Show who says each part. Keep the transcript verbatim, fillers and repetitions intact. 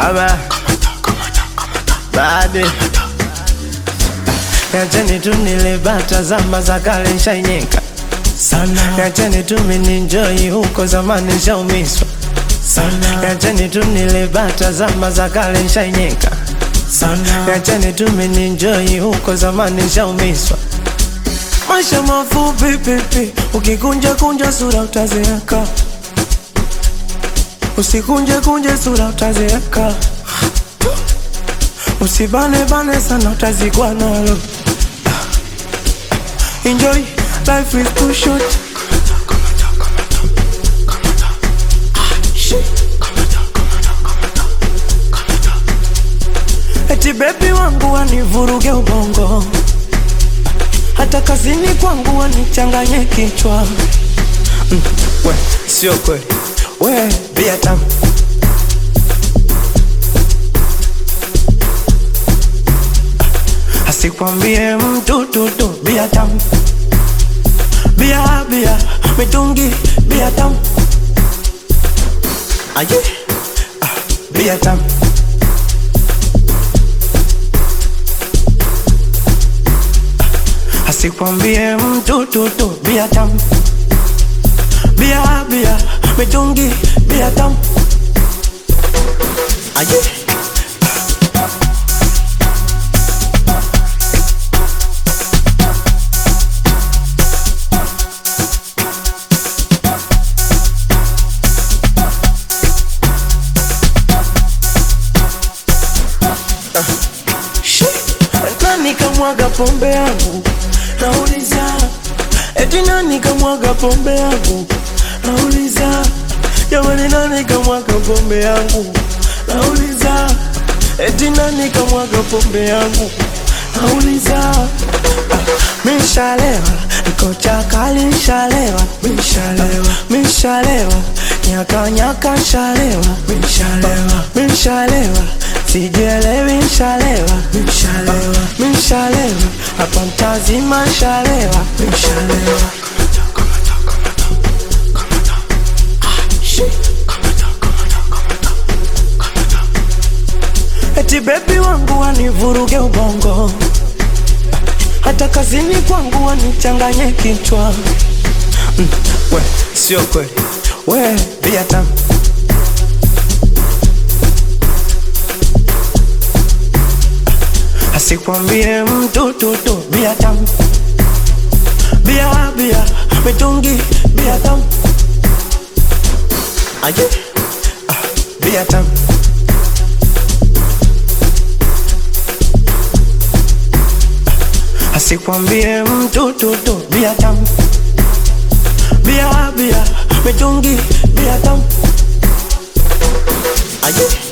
Speaker 1: Aba Bade Yacheni tu nile bata zama za kale nshainyeka sana. Yacheni tu mininjoi huko zamani nshaumiswa sana. Yacheni tu nile bata zama za kale nshainyeka sana. Yacheni tu mininjoi huko zamani nshaumiswa. Maisha mafupi pipi, ukikunja kunja sura utazeeka. Usikunje kunje sura utazeeka. Usibane bane sana utazikwa nalo. Enjoy, life is too short. Eti baby wangu wanivuruge ubongo, hata kazini kwangu wanichanganye kichwa. mm, We, sio kweli. We, bia tamu. Asikwambie mtu tu tu, bia tamu. Bia, bia, mitungi, bia tamu. Aye, ah, bia tamu. Asikwambie mtu tu tu, bia tamu. Bia, bia, mitungi, bia tamu. Aye. Nani kamwaga pombe yangu? Nauliza. Eti nani kamwaga pombe yangu? Nauliza. Jamani nani kamwaga pombe yangu? Nauliza. Eti nani kamwaga pombe yangu? Nauliza. Ah, mishalewa, niko chakali nshalewa. Mishalewa, mishalewa, nyaka nyaka nshalewa. Mishalewa, mishalewa, sijielewi nshalewa. Mishalewa, mishalewa, hapa mtazima nshalewa. Mishalewa. Eti baby wangu wanivuruge ubongo, hata kazini kwangu wanichanganye kichwa. mm, We, sio kweli. We, bia tamu. Asikwambie mtu tu tu, bia tamu. Bia, bia, mitungi, bia tamu. Aye, ah, bia tamu. Asikwambie mtu tu tu, bia tamu. Bia, bia, mitungi, bia tamu. Aye.